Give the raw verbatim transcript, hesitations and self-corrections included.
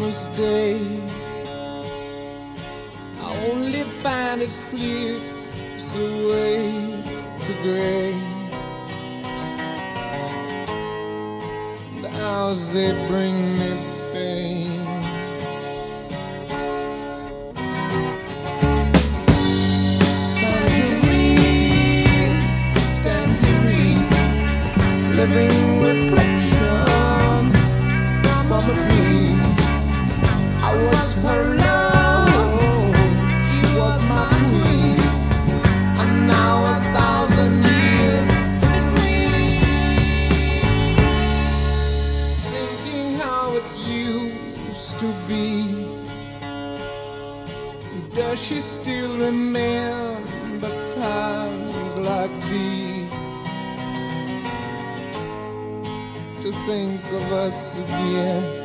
summer's day. I only find it slips away to gray. The hours they bring me pain. Tangerine, tangerine, living reflections from a dream. I was her love, she was my queen, and now a thousand years between. Thinking how it used to be. Does she still remember times like these? To think of us again